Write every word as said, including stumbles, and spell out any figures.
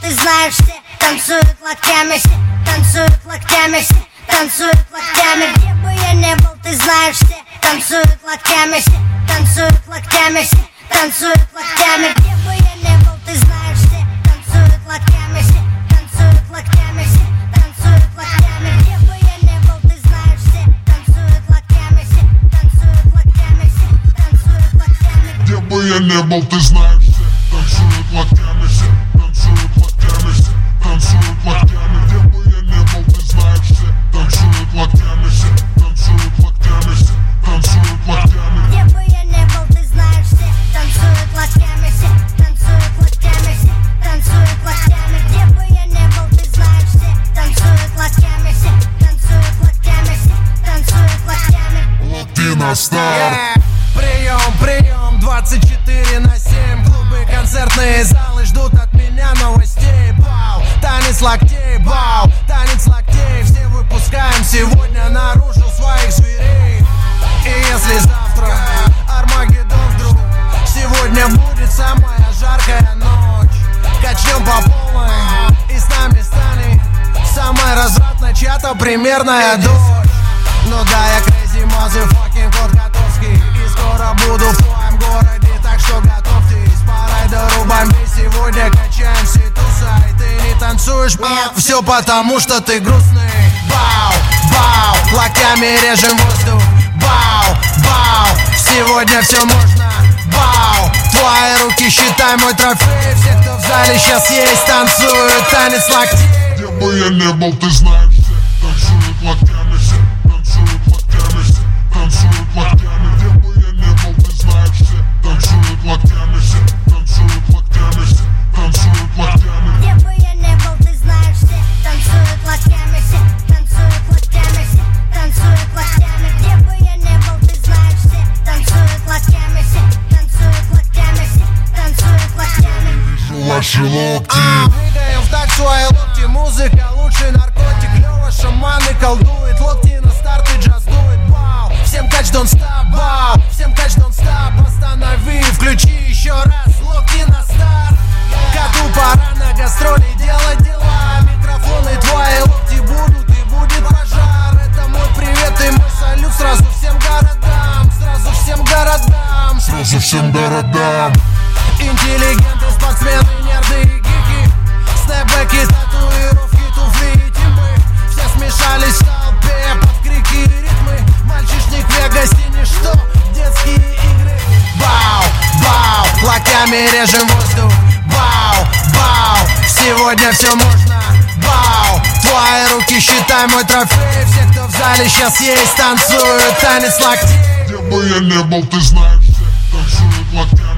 ты знаешь, все танцуют локтями, все танцуют локтями, все танцуют локтями. Где бы я не был, ты знаешь, все танцуют локтями, все танцуют локтями, все танцуют локтями. Где бы я не был, ты знаешь, все танцуют локтями, все танцуют локтями, все танцуют локтями. Где бы я не был, ты знаешь, все танцуют локтями, все танцуют локтями, все танцуют локтями. Где бы я не был, ты знаешь, все танцуют локтями, все танцуют локтями, все танцуют локтями. Где бы я не был, ты знаешь, все танцуют локтями, все танцуют локтями, все танцуют локтями. Где бы я не был, ты знаешь, все танцуют локтями, все танцуют локтями, все танцуют локтями. Где бы я не был, ты знаешь, все танцуют локтями, все танцуют локтями, все танцуют локтями. Латино Стар. Прием, прием, двадцать четыре на семь. Клубы, концертные залы ждут от меня новостей. Бау, танец локтей, бау, танец локтей. Все выпускаем сегодня наружу своих зверей. И если завтра Армагеддон вдруг, сегодня будет самая жаркая ночь. Качнем по полной, и с нами станет самая развратная чья-то примерная дочь. Ну да, я crazy motherfucking кот Котовский, и скоро буду в твоем городе, так что готовьтесь. По райдеру бомбей сегодня качаемся туса. И ты не танцуешь, бау, все потому что ты грустный. Бау, бау, локтями режем воздух. Бау, бау, сегодня все можно. Бау, твои руки считай мой трофей. Все, кто в зале сейчас есть, танцуют танец локтей. Где бы я не был, ты знаешь, все танцуют локтями, все танцуют локтями, все танцуют локтями. Где бы я не был, ты знаешь, все танцуют локтями, все танцуют локтями, все танцуют локтями. Где бы я не был, ты знаешь, все танцуют локтями, все танцуют локтями, все танцуют локтями. Где бы я не был, ты знаешь, все танцуют локтями, все танцуют локтями, все танцуют локтями. Вижу ваши локти. Двигаем в такт свои локти, музыка лучший наркотик. Лёва шаманы колдует, локти на старт и джаз дует. Бау, всем кач don't stop, бау, всем кач don't stop. Останови, включи еще раз, локти на старт. Коту пора на гастроли делать дела. Микрофоны твои локти будут и будет пожар. Это мой привет и мой салют сразу всем городам. Сразу всем городам. Сразу всем городам. Интеллигенты, спортсмены, нерды и гики. Снэпбэки, татуировки, туфли и тимбы. Все смешались в толпе под крики и ритмы. Мальчишник в Вегасе ничто, детские игры. Бау, бау, локтями режем воздух. Бау, бау, сегодня все можно. Бау, твои руки считай мой трофей. Все, кто в зале сейчас есть, танцуют танец локтей. Где бы я не был, ты знаешь, все танцуют локтями.